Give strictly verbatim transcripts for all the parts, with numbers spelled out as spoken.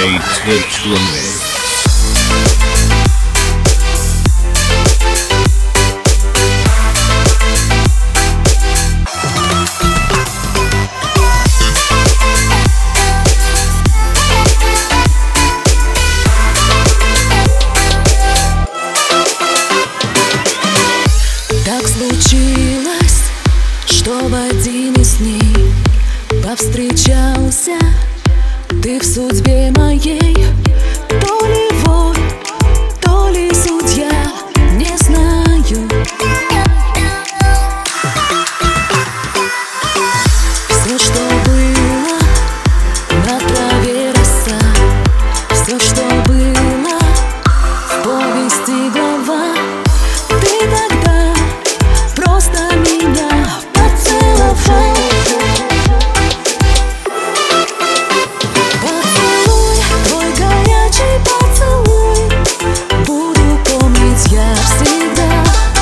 диджей Тверчуны. Так случилось, что в один из дней повстречался ты в судьбе моей. То ли вор, то ли судья, не знаю. Все, что было, на траве роса. Все, что было, в повести глава. Ты тогда просто меня поцеловал. Поцелуй, твой горячий поцелуй, буду помнить я всегда.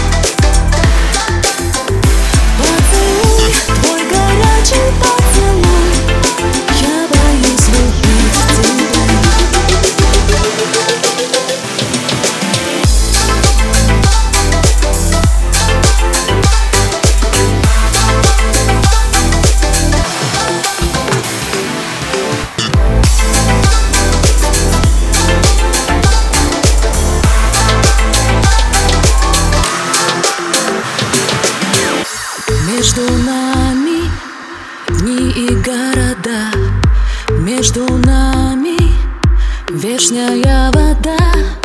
Поцелуй, твой горячий поцелуй, я боюсь любить тебя. Между нами дни и города, между нами вечная вода.